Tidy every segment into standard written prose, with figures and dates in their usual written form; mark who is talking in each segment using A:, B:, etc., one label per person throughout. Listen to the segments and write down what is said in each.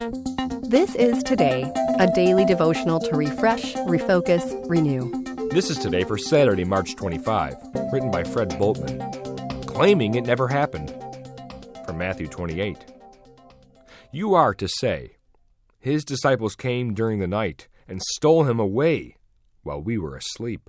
A: This is Today, a daily devotional to refresh, refocus, renew.
B: This is Today for Saturday, March 25, written by Fred Bultman. Claiming it never happened. From Matthew 28. You are to say, His disciples came during the night and stole him away while we were asleep.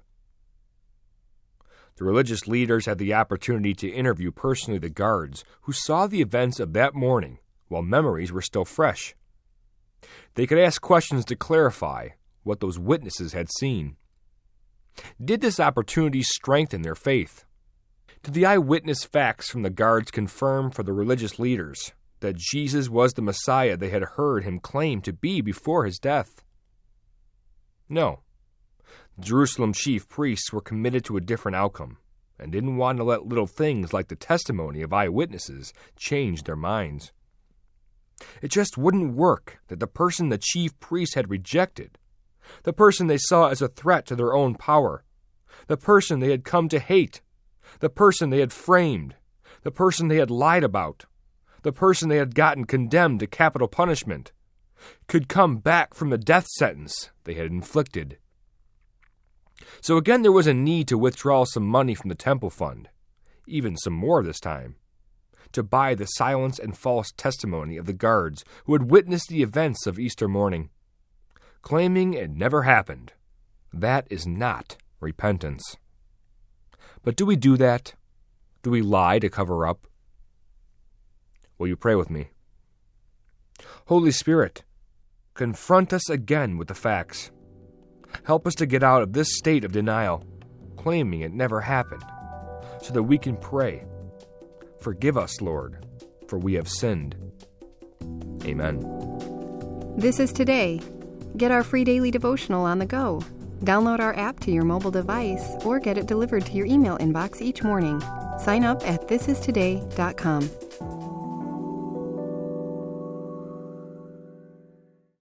B: The religious leaders had the opportunity to interview personally the guards who saw the events of that morning while memories were still fresh. They could ask questions to clarify what those witnesses had seen. Did this opportunity strengthen their faith? Did the eyewitness facts from the guards confirm for the religious leaders that Jesus was the Messiah they had heard him claim to be before his death? No. The Jerusalem chief priests were committed to a different outcome and didn't want to let little things like the testimony of eyewitnesses change their minds. It just wouldn't work that the person the chief priests had rejected, the person they saw as a threat to their own power, the person they had come to hate, the person they had framed, the person they had lied about, the person they had gotten condemned to capital punishment, could come back from the death sentence they had inflicted. So again there was a need to withdraw some money from the temple fund, even some more this time, to buy the silence and false testimony of the guards who had witnessed the events of Easter morning. Claiming it never happened. That is not repentance. But do we do that? Do we lie to cover up? Will you pray with me? Holy Spirit, confront us again with the facts. Help us to get out of this state of denial, claiming it never happened, so that we can pray. Forgive us, Lord, for we have sinned. Amen.
A: This is Today. Get our free daily devotional on the go. Download our app to your mobile device or get it delivered to your email inbox each morning. Sign up at thisistoday.com.